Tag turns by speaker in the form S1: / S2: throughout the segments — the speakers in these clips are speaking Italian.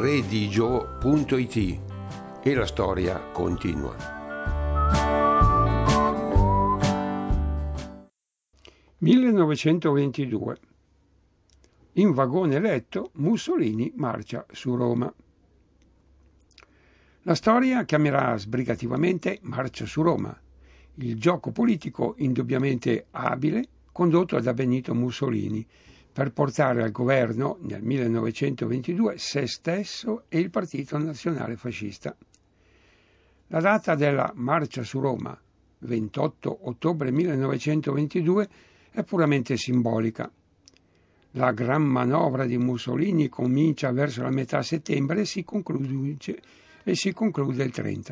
S1: redigio.it e la storia continua.
S2: «1922. In vagone letto Mussolini marcia su Roma». La storia chiamerà sbrigativamente Marcia su Roma, il gioco politico indubbiamente abile condotto da Benito Mussolini per portare al governo nel 1922 se stesso e il Partito Nazionale Fascista. La data della Marcia su Roma, 28 ottobre 1922, è puramente simbolica. La gran manovra di Mussolini comincia verso la metà settembre e si conclude il 30.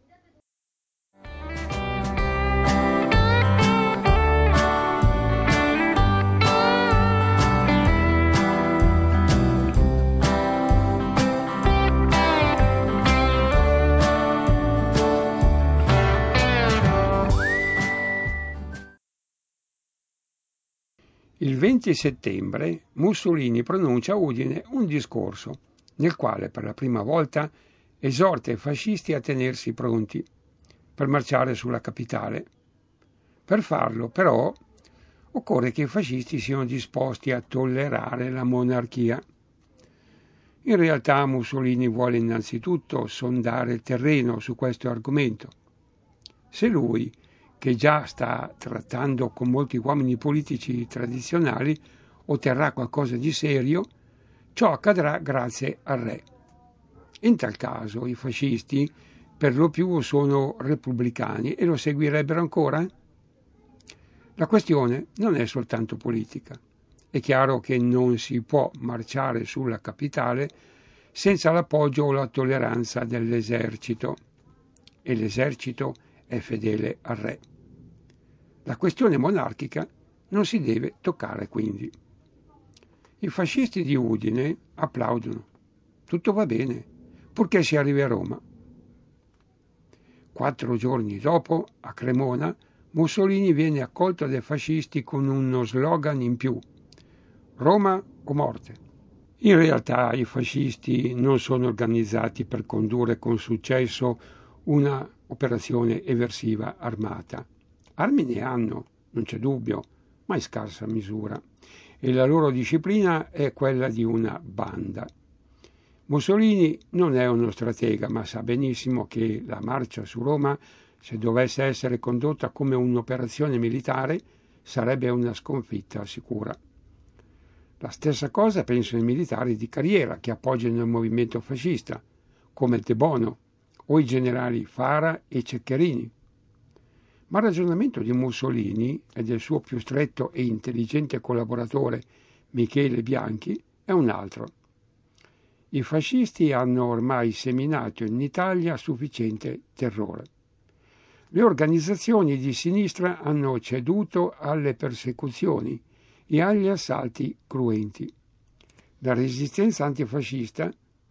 S2: Il 20 settembre Mussolini pronuncia a Udine un discorso nel quale per la prima volta esorta i fascisti a tenersi pronti per marciare sulla capitale. Per farlo, però, occorre che i fascisti siano disposti a tollerare la monarchia. In realtà Mussolini vuole innanzitutto sondare il terreno su questo argomento. Se lui, che già sta trattando con molti uomini politici tradizionali, otterrà qualcosa di serio, ciò accadrà grazie al re. In tal caso i fascisti per lo più sono repubblicani e lo seguirebbero ancora? La questione non è soltanto politica. È chiaro che non si può marciare sulla capitale senza l'appoggio o la tolleranza dell'esercito, e l'esercito è fedele al re. La questione monarchica non si deve toccare quindi. I fascisti di Udine applaudono. Tutto va bene, purché si arrivi a Roma. 4 giorni dopo, a Cremona, Mussolini viene accolto dai fascisti con uno slogan in più: Roma o morte. In realtà i fascisti non sono organizzati per condurre con successo una operazione eversiva armata. Armi ne hanno, non c'è dubbio, ma in scarsa misura, e la loro disciplina è quella di una banda. Mussolini non è uno stratega, ma sa benissimo che la marcia su Roma, se dovesse essere condotta come un'operazione militare, sarebbe una sconfitta sicura. La stessa cosa pensano i militari di carriera che appoggiano il movimento fascista, come De Bono o i generali Fara e Ceccherini. Ma il ragionamento di Mussolini e del suo più stretto e intelligente collaboratore Michele Bianchi è un altro. I fascisti hanno ormai seminato in Italia sufficiente terrore. Le organizzazioni di sinistra hanno ceduto alle persecuzioni e agli assalti cruenti. La resistenza antifascista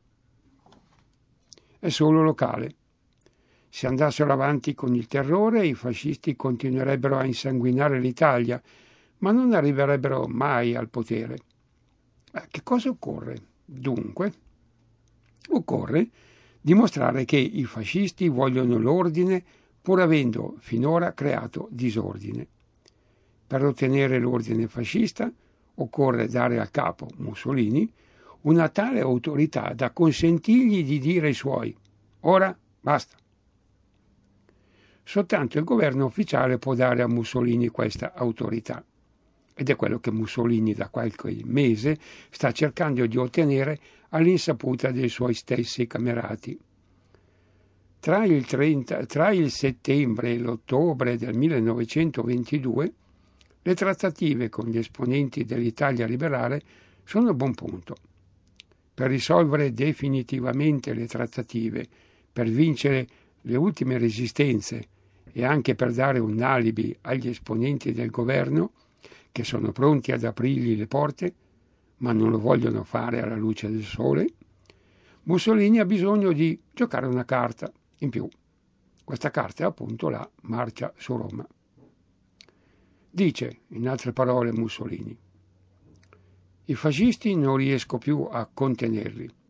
S2: è solo locale. Se andassero avanti con il terrore, i fascisti continuerebbero a insanguinare l'Italia, ma non arriverebbero mai al potere. Che cosa occorre? Dunque, occorre dimostrare che i fascisti vogliono l'ordine pur avendo finora creato disordine. Per ottenere l'ordine fascista occorre dare al capo, Mussolini, una tale autorità da consentirgli di dire ai suoi: ora basta. Soltanto il governo ufficiale può dare a Mussolini questa autorità, ed è quello che Mussolini da qualche mese sta cercando di ottenere all'insaputa dei suoi stessi camerati. Tra il settembre e l'ottobre del 1922 le trattative con gli esponenti dell'Italia liberale sono a buon punto. Per risolvere definitivamente le trattative, per vincere le ultime resistenze e anche per dare un alibi agli esponenti del governo, che sono pronti ad aprirgli le porte, ma non lo vogliono fare alla luce del sole, Mussolini ha bisogno di giocare una carta in più. Questa carta è appunto la marcia su Roma. Dice, in altre parole, Mussolini: i fascisti non riesco più a contenerli.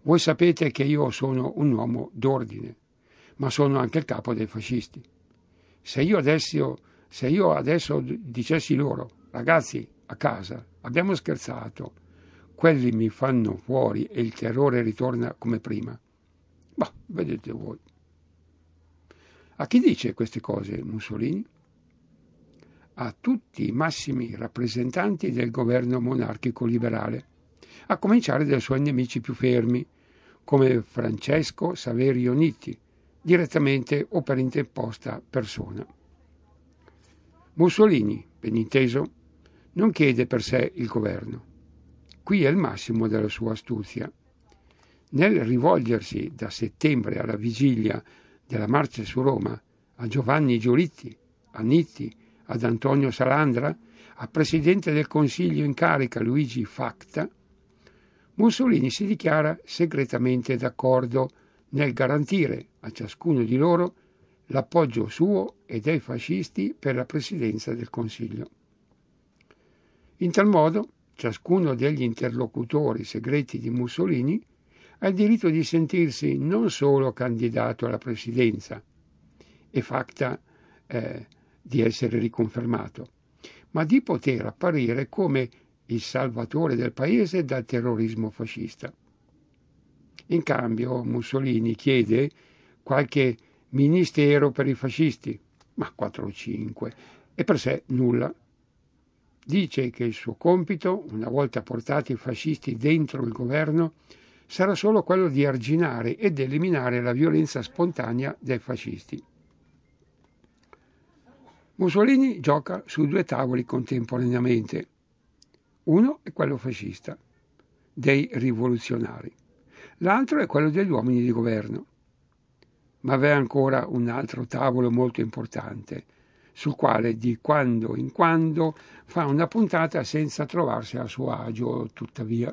S2: Voi sapete che io sono un uomo d'ordine, ma sono anche il capo dei fascisti. Se io adesso dicessi loro, ragazzi, a casa, abbiamo scherzato, quelli mi fanno fuori e il terrore ritorna come prima. Ma vedete voi. A chi dice queste cose Mussolini? A tutti i massimi rappresentanti del governo monarchico liberale, a cominciare dai suoi nemici più fermi, come Francesco Saverio Nitti, direttamente o per interposta persona. Mussolini, ben inteso, non chiede per sé il governo. Qui è il massimo della sua astuzia. Nel rivolgersi da settembre alla vigilia della marcia su Roma a Giovanni Giolitti, a Nitti, ad Antonio Salandra, al presidente del Consiglio in carica Luigi Facta, Mussolini si dichiara segretamente d'accordo nel garantire a ciascuno di loro l'appoggio suo e dei fascisti per la presidenza del Consiglio. In tal modo, ciascuno degli interlocutori segreti di Mussolini ha il diritto di sentirsi non solo candidato alla presidenza e Facta di essere riconfermato, ma di poter apparire come il salvatore del paese dal terrorismo fascista. In cambio Mussolini chiede qualche ministero per i fascisti, ma 4 o 5, e per sé nulla. Dice che il suo compito, una volta portati i fascisti dentro il governo, sarà solo quello di arginare ed eliminare la violenza spontanea dei fascisti. Mussolini gioca su 2 tavoli contemporaneamente. Uno è quello fascista, dei rivoluzionari. L'altro è quello degli uomini di governo. Ma v'è ancora un altro tavolo molto importante, sul quale di quando in quando fa una puntata senza trovarsi a suo agio, tuttavia.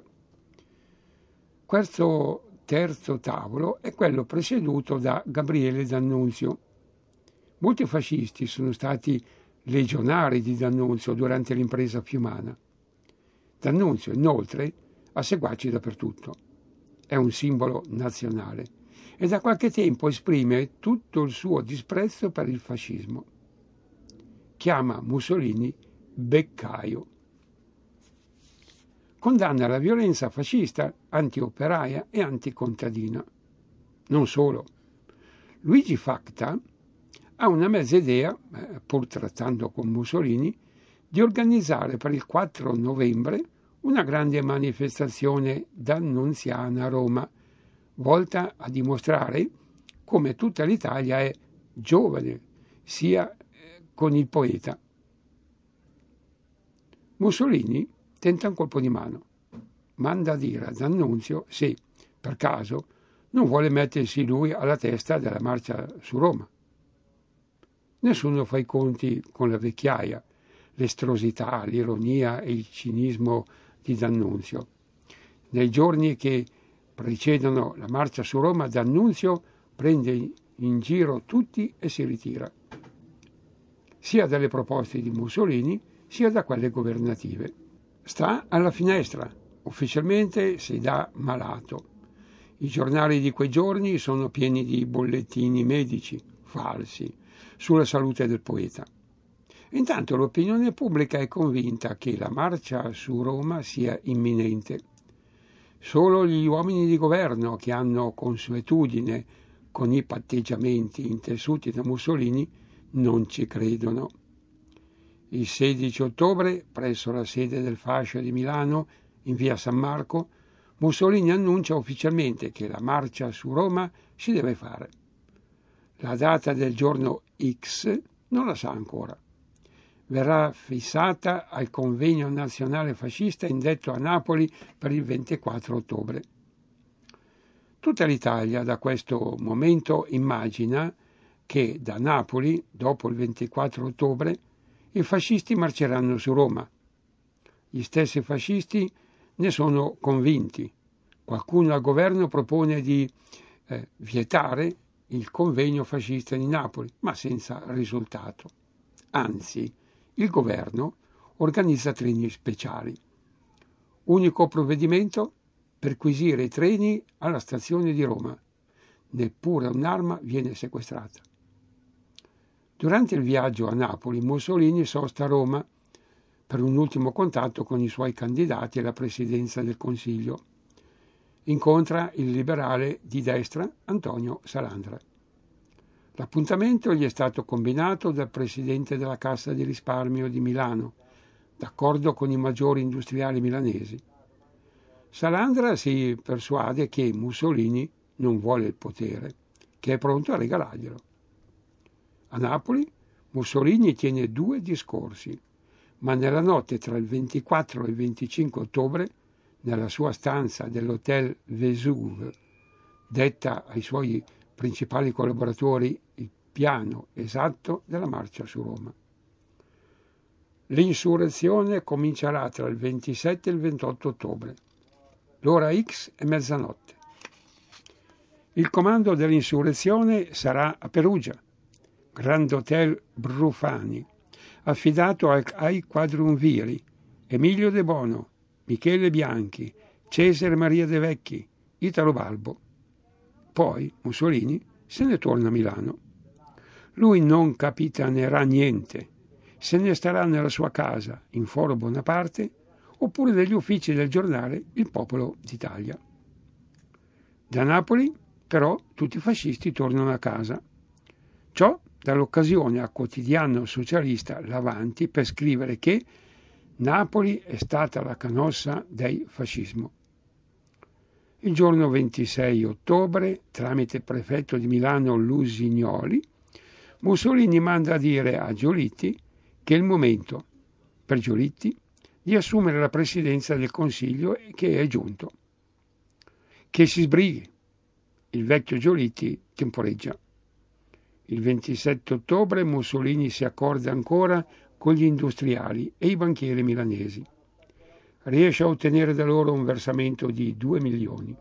S2: Questo terzo tavolo è quello presieduto da Gabriele D'Annunzio. Molti fascisti sono stati legionari di D'Annunzio durante l'impresa fiumana. D'Annunzio, inoltre, ha seguaci dappertutto. È un simbolo nazionale e da qualche tempo esprime tutto il suo disprezzo per il fascismo. Chiama Mussolini beccaio. Condanna la violenza fascista, antioperaia e anticontadina. Non solo. Luigi Facta ha una mezza idea, pur trattando con Mussolini, di organizzare per il 4 novembre una grande manifestazione d'annunziana a Roma, volta a dimostrare come tutta l'Italia è giovane, sia con il poeta. Mussolini tenta un colpo di mano. Manda a dire ad D'Annunzio se, per caso, non vuole mettersi lui alla testa della marcia su Roma. Nessuno fa i conti con la vecchiaia, l'estrosità, l'ironia e il cinismo di D'Annunzio. Nei giorni che precedono la marcia su Roma, D'Annunzio prende in giro tutti e si ritira, sia dalle proposte di Mussolini sia da quelle governative. Sta alla finestra, ufficialmente si dà malato. I giornali di quei giorni sono pieni di bollettini medici falsi sulla salute del poeta. Intanto l'opinione pubblica è convinta che la marcia su Roma sia imminente. Solo gli uomini di governo che hanno consuetudine con i patteggiamenti intessuti da Mussolini non ci credono. Il 16 ottobre, presso la sede del fascio di Milano, in via San Marco, Mussolini annuncia ufficialmente che la marcia su Roma si deve fare. La data del giorno X non la sa ancora. Verrà fissata al convegno nazionale fascista indetto a Napoli per il 24 ottobre. Tutta l'Italia da questo momento immagina che da Napoli, dopo il 24 ottobre, i fascisti marceranno su Roma. Gli stessi fascisti ne sono convinti. Qualcuno al governo propone di vietare il convegno fascista di Napoli, ma senza risultato. Anzi, il governo organizza treni speciali. Unico provvedimento? perquisire i treni alla stazione di Roma. Neppure un'arma viene sequestrata. Durante il viaggio a Napoli, Mussolini sosta a Roma per un ultimo contatto con i suoi candidati alla presidenza del Consiglio. Incontra il liberale di destra Antonio Salandra. L'appuntamento gli è stato combinato dal presidente della Cassa di risparmio di Milano, d'accordo con i maggiori industriali milanesi. Salandra si persuade che Mussolini non vuole il potere, che è pronto a regalarglielo. A Napoli Mussolini tiene 2 discorsi, ma nella notte tra il 24 e il 25 ottobre, nella sua stanza dell'Hotel Vesuve, detta ai suoi principali collaboratori il piano esatto della marcia su Roma. L'insurrezione comincerà tra il 27 e il 28 ottobre. L'ora X è mezzanotte. Il comando dell'insurrezione sarà a Perugia, Grand Hotel Brufani, affidato ai quadrumviri Emilio De Bono, Michele Bianchi, Cesare Maria De Vecchi, Italo Balbo. Poi Mussolini se ne torna a Milano. Lui non capitanerà niente, se ne starà nella sua casa in Foro Bonaparte oppure negli uffici del giornale Il Popolo d'Italia. Da Napoli, però, tutti i fascisti tornano a casa. Ciò dà l'occasione al quotidiano socialista L'Avanti per scrivere che Napoli è stata la canossa del fascismo. Il giorno 26 ottobre, tramite il prefetto di Milano Lusignoli, Mussolini manda a dire a Giolitti che è il momento, per Giolitti, di assumere la presidenza del Consiglio e che è giunto. Che si sbrighi. Il vecchio Giolitti temporeggia. Il 27 ottobre Mussolini si accorda ancora con gli industriali e i banchieri milanesi. Riesce a ottenere da loro un versamento di 2 milioni.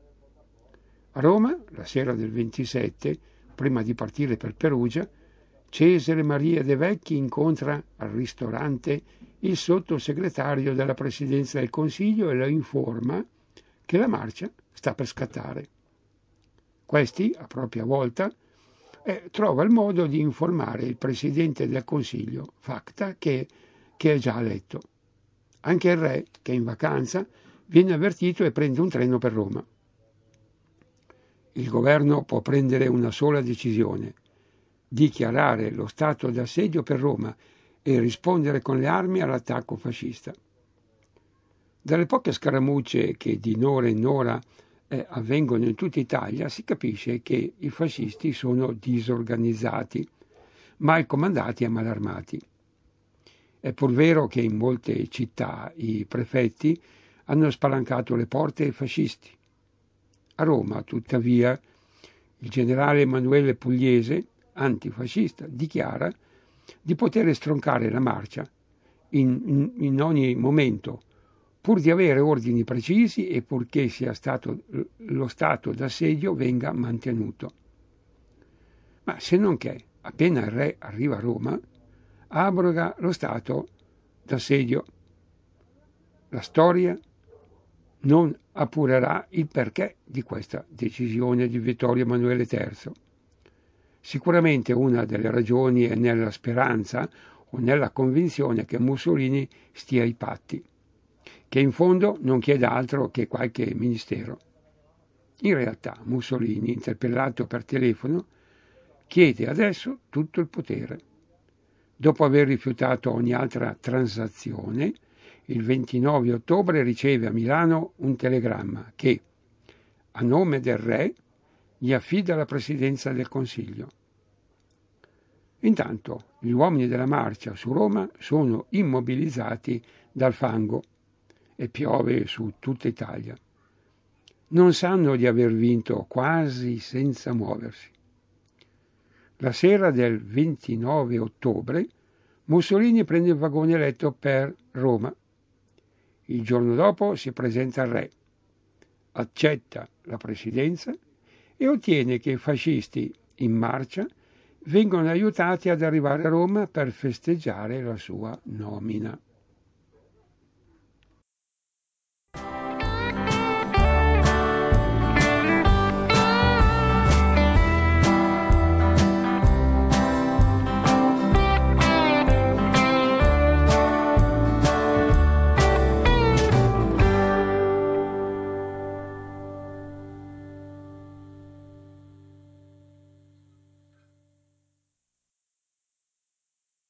S2: A Roma, la sera del 27, prima di partire per Perugia, Cesare Maria De Vecchi incontra al ristorante il sottosegretario della Presidenza del Consiglio e lo informa che la marcia sta per scattare. Questi, a propria volta, trova il modo di informare il Presidente del Consiglio, Facta, che è già a letto. Anche il re, che è in vacanza, viene avvertito e prende un treno per Roma. Il governo può prendere una sola decisione: dichiarare lo stato d'assedio per Roma e rispondere con le armi all'attacco fascista. Dalle poche scaramucce che di ora in ora avvengono in tutta Italia si capisce che i fascisti sono disorganizzati, mal comandati e mal armati. È pur vero che in molte città i prefetti hanno spalancato le porte ai fascisti. A Roma, tuttavia, il generale Emanuele Pugliese, antifascista, dichiara di poter stroncare la marcia in ogni momento, pur di avere ordini precisi e purché lo stato d'assedio venga mantenuto. Ma se non che, appena il re arriva a Roma, abroga lo stato d'assedio. La storia non appurerà il perché di questa decisione di Vittorio Emanuele III. Sicuramente una delle ragioni è nella speranza o nella convinzione che Mussolini stia ai patti, che in fondo non chiede altro che qualche ministero. In realtà Mussolini, interpellato per telefono, chiede adesso tutto il potere. Dopo aver rifiutato ogni altra transazione, il 29 ottobre riceve a Milano un telegramma che, a nome del re, gli affida la presidenza del Consiglio. Intanto gli uomini della marcia su Roma sono immobilizzati dal fango e piove su tutta Italia. Non sanno di aver vinto quasi senza muoversi. La sera del 29 ottobre Mussolini prende il vagone letto per Roma. Il giorno dopo si presenta al re, accetta la presidenza e ottiene che i fascisti in marcia vengono aiutati ad arrivare a Roma per festeggiare la sua nomina.